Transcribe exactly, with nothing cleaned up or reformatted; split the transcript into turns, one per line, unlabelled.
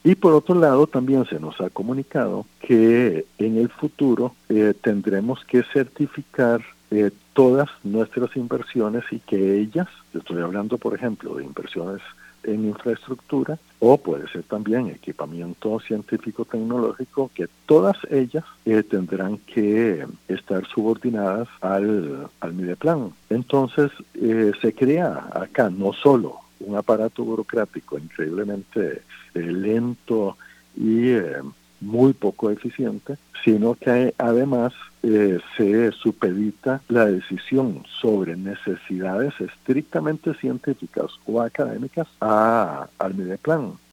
Y por otro lado, también se nos ha comunicado que en el futuro eh, tendremos que certificar eh, todas nuestras inversiones y que ellas, estoy hablando por ejemplo de inversiones en infraestructura o puede ser también equipamiento científico-tecnológico, que todas ellas eh, tendrán que estar subordinadas al, al Mideplan. Entonces eh, se crea acá no solo un aparato burocrático increíblemente eh, lento y eh, muy poco eficiente, sino que además eh, se supedita la decisión sobre necesidades estrictamente científicas o académicas a, al Mideplan.